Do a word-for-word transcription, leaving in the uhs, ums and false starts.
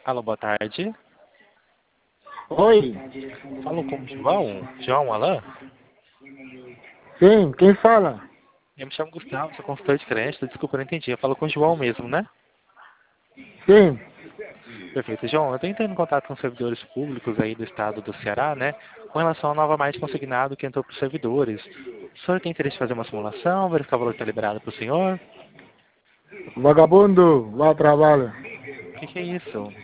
Alô, boa tarde. Oi. Falo com o João? João Alain? Sim, quem fala? Eu me chamo Gustavo, sou consultor de crédito. Desculpa, eu não entendi. Eu falo com o João mesmo, né? Sim. Perfeito. João, eu estou entrando em contato com servidores públicos aí do estado do Ceará, né? Com relação ao nova mais consignado que entrou para os servidores. O senhor tem interesse em fazer uma simulação, verificar o valor que está liberado para o senhor? Vagabundo, vá trabalho. O que, que é isso?